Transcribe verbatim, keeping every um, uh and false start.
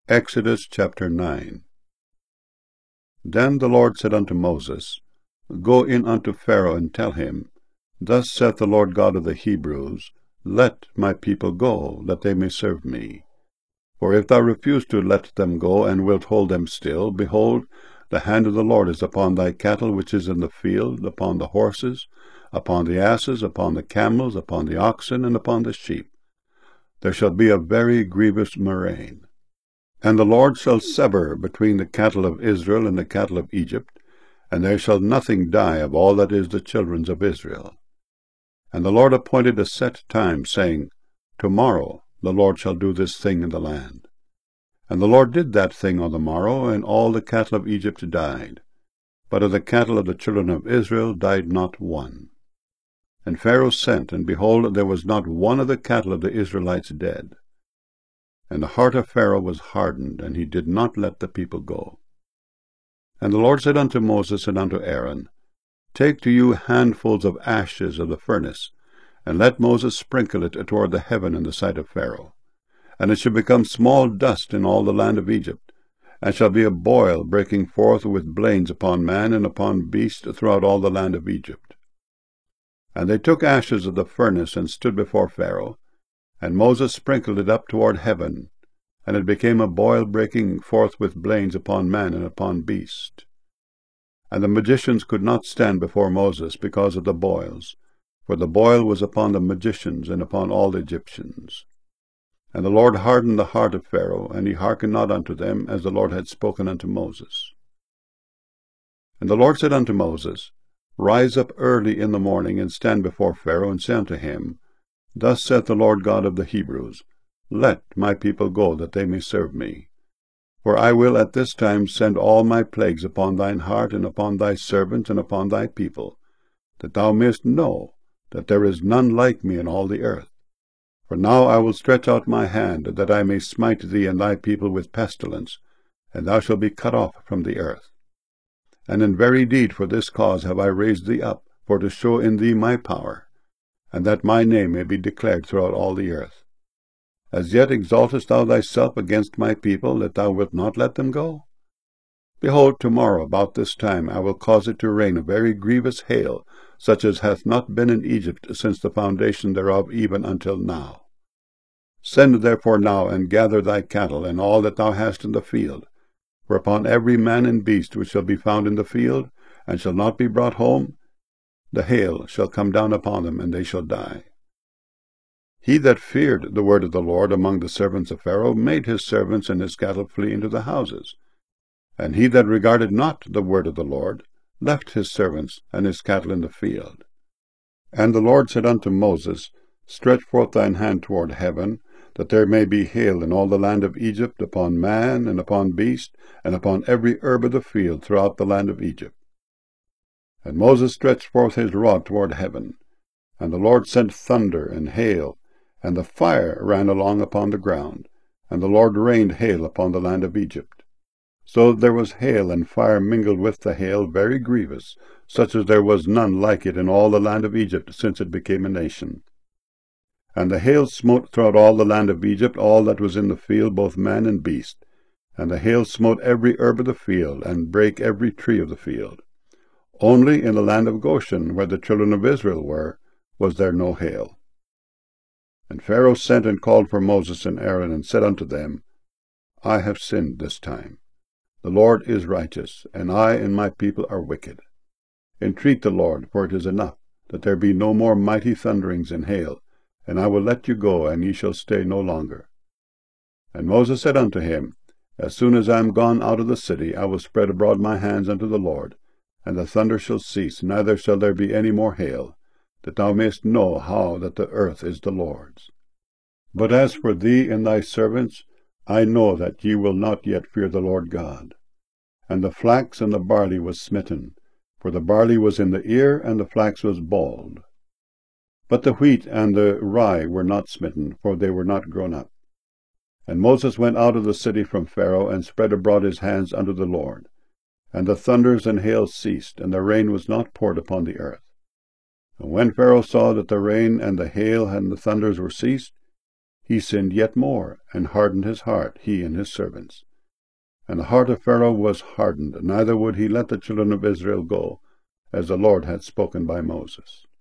Exodus chapter nine. Then the Lord said unto Moses, Go in unto Pharaoh, and tell him, Thus saith the Lord God of the Hebrews, Let my people go, that they may serve me. For if thou refuse to let them go, and wilt hold them still, behold, the hand of the Lord is upon thy cattle which is in the field, upon the horses, upon the asses, upon the camels, upon the oxen, and upon the sheep. There shall be a very grievous murrain. And the Lord shall sever between the cattle of Israel and the cattle of Egypt, and there shall nothing die of all that is the children's of Israel. And the Lord appointed a set time, saying, Tomorrow the Lord shall do this thing in the land. And the Lord did that thing on the morrow, and all the cattle of Egypt died. But of the cattle of the children of Israel died not one. And Pharaoh sent, and behold, there was not one of the cattle of the Israelites dead. And the heart of Pharaoh was hardened, and he did not let the people go. And the Lord said unto Moses and unto Aaron, Take to you handfuls of ashes of the furnace, and let Moses sprinkle it toward the heaven in the sight of Pharaoh. And it shall become small dust in all the land of Egypt, and shall be a boil breaking forth with blains upon man and upon beast throughout all the land of Egypt. And they took ashes of the furnace, and stood before Pharaoh, and Moses sprinkled it up toward heaven, and it became a boil breaking forth with blains upon man and upon beast. And the magicians could not stand before Moses because of the boils, for the boil was upon the magicians and upon all the Egyptians. And the Lord hardened the heart of Pharaoh, and he hearkened not unto them, as the Lord had spoken unto Moses. And the Lord said unto Moses, Rise up early in the morning, and stand before Pharaoh, and say unto him, Thus saith the Lord God of the Hebrews, Let my people go, that they may serve me. For I will at this time send all my plagues upon thine heart, and upon thy servants, and upon thy people, that thou mayest know that there is none like me in all the earth. For now I will stretch out my hand, that I may smite thee and thy people with pestilence, and thou shalt be cut off from the earth. And in very deed for this cause have I raised thee up, for to show in thee my power, and that my name may be declared throughout all the earth. As yet exaltest thou thyself against my people, that thou wilt not let them go? Behold, tomorrow about this time I will cause it to rain a very grievous hail, such as hath not been in Egypt since the foundation thereof even until now. Send therefore now, and gather thy cattle, and all that thou hast in the field, for upon every man and beast which shall be found in the field, and shall not be brought home, the hail shall come down upon them, and they shall die. He that feared the word of the Lord among the servants of Pharaoh made his servants and his cattle flee into the houses. And he that regarded not the word of the Lord left his servants and his cattle in the field. And the Lord said unto Moses, Stretch forth thine hand toward heaven, that there may be hail in all the land of Egypt, upon man, and upon beast, and upon every herb of the field throughout the land of Egypt. And Moses stretched forth his rod toward heaven, and the Lord sent thunder and hail, and the fire ran along upon the ground, and the Lord rained hail upon the land of Egypt. So there was hail and fire mingled with the hail, very grievous, such as there was none like it in all the land of Egypt since it became a nation. And the hail smote throughout all the land of Egypt all that was in the field, both man and beast. And the hail smote every herb of the field, and brake every tree of the field. Only in the land of Goshen, where the children of Israel were, was there no hail. And Pharaoh sent and called for Moses and Aaron, and said unto them, I have sinned this time. The Lord is righteous, and I and my people are wicked. Entreat the Lord, for it is enough, that there be no more mighty thunderings and hail, and I will let you go, and ye shall stay no longer. And Moses said unto him, As soon as I am gone out of the city, I will spread abroad my hands unto the Lord, and the thunder shall cease, neither shall there be any more hail, that thou mayest know how that the earth is the Lord's. But as for thee and thy servants, I know that ye will not yet fear the Lord God. And the flax and the barley was smitten, for the barley was in the ear, and the flax was bald. But the wheat and the rye were not smitten, for they were not grown up. And Moses went out of the city from Pharaoh, and spread abroad his hands unto the Lord. And the thunders and hail ceased, and the rain was not poured upon the earth. And when Pharaoh saw that the rain and the hail and the thunders were ceased, he sinned yet more, and hardened his heart, he and his servants. And the heart of Pharaoh was hardened, neither would he let the children of Israel go, as the Lord had spoken by Moses.